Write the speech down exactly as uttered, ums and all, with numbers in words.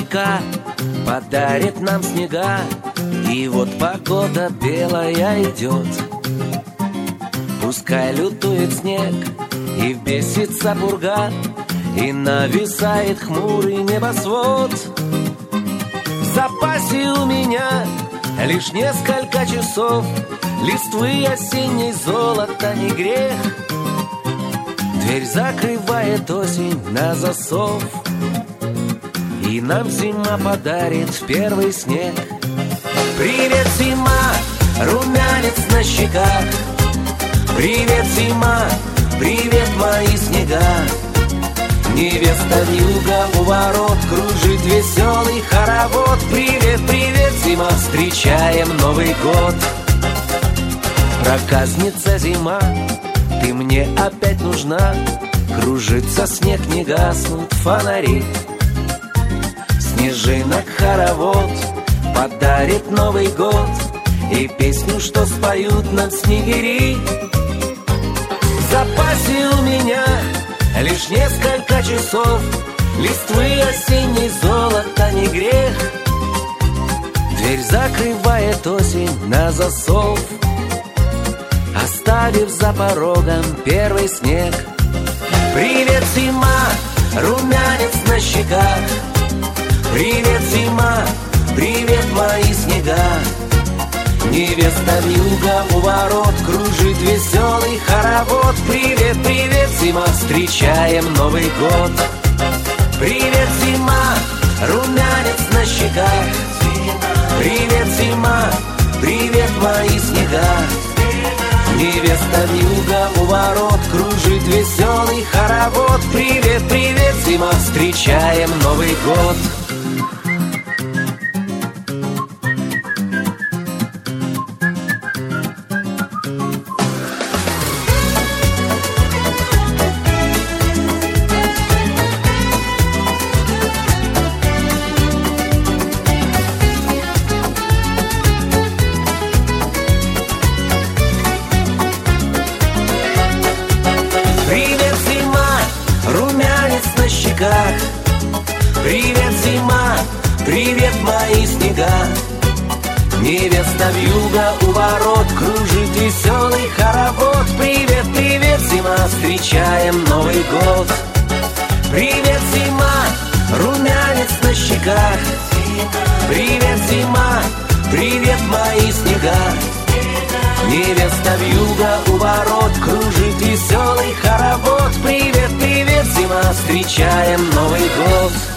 река подарит нам снега, и вот погода белая идет. Пускай лютует снег и вбесится пурга, и нависает хмурый небосвод. В запасе у меня лишь несколько часов, листвы осенней золота не грех. Дверь закрывает осень на засов, и нам зима подарит первый снег. Привет, зима, румянец на щеках. Привет, зима, привет, мои снега. Невеста вьюга у ворот, кружит веселый хоровод. Привет, привет, зима, встречаем Новый год. Проказница зима, ты мне опять нужна. Кружится снег, не гаснут фонари. Снежинок хоровод подарит Новый год, и песню, что споют нам снегири. В запасе у меня лишь несколько часов, листвы осенней золота не грех. Дверь закрывает осень на засов, оставив за порогом первый снег. Привет, зима, румянец на щеках. Привет, зима, привет, мои снега. Невеста вьюга у ворот, кружит веселый хоровод. Привет, привет, зима, встречаем Новый год. Привет, зима, румянец на щеках. Привет, зима, привет, мои снега. Невеста вьюга у ворот, кружит веселый хоровод. Привет, привет, зима, встречаем Новый год. Привет, зима, привет, мои снега. Невеста вьюга у ворот, кружит веселый хоровод. Привет, привет, зима, встречаем Новый год. Привет, зима, румянец на щеках. Привет, зима, привет, мои снега. Невеста вьюга у ворот, кружит веселый хоровод. Привет, привет, зима, встречаем Новый год.